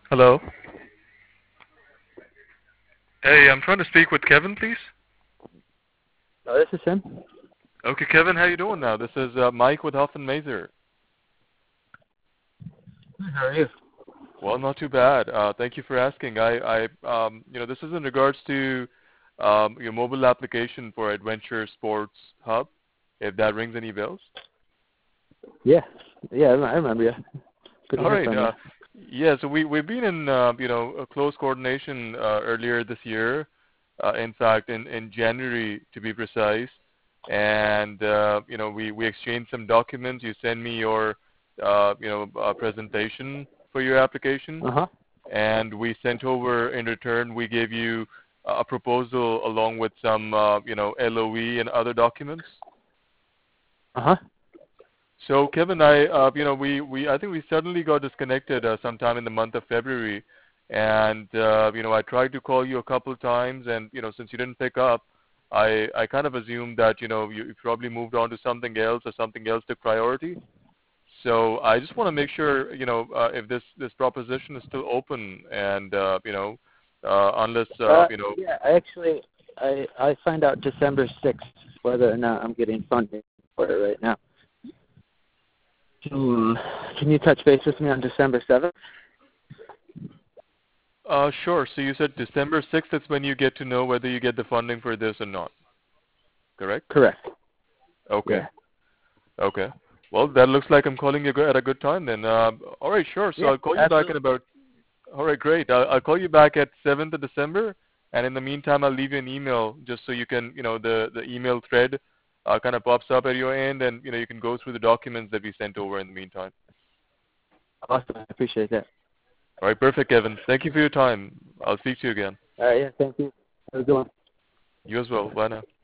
Hello. Hey, I'm trying to speak with Kevin, please. Oh, this is him. Okay, Kevin, how you doing now? This is Mike with Huff and Mazer. How are you? Well, not too bad. Thank you for asking. This is in regards to your mobile application for Adventure Sports Hub. If that rings any bells. Yeah, I remember you. Good to All hear right. from you. Yeah. So we've been in a close coordination earlier this year. In fact, in January to be precise. And we exchanged some documents. You send me your presentation for your application, Uh huh. and we sent over in return. We gave you a proposal along with some LOE and other documents. Uh huh. So Kevin, I think we suddenly got disconnected sometime in the month of February, and I tried to call you a couple of times, and since you didn't pick up, I kind of assumed that you probably moved on to something else or something else took priority. So I just want to make sure if this proposition is still open, and unless Yeah, I find out December 6th whether or not I'm getting funding for it right now. Can you touch base with me on December 7th? Sure. So you said December 6th is when you get to know whether you get the funding for this or not, correct? Correct. Okay. Yeah. Okay. Well, that looks like I'm calling you at a good time then. All right, sure. So Yeah, I'll call you back in absolutely. about. All right, great. I'll call you back at 7th of December, and in the meantime, I'll leave you an email just so you can, the email thread kind of pops up at your end, and you can go through the documents that we sent over in the meantime. Awesome. I appreciate that. All right, perfect, Kevin. Thank you for your time. I'll speak to you again. All right. Yeah. Thank you. Have a good one. You as well. Bye now.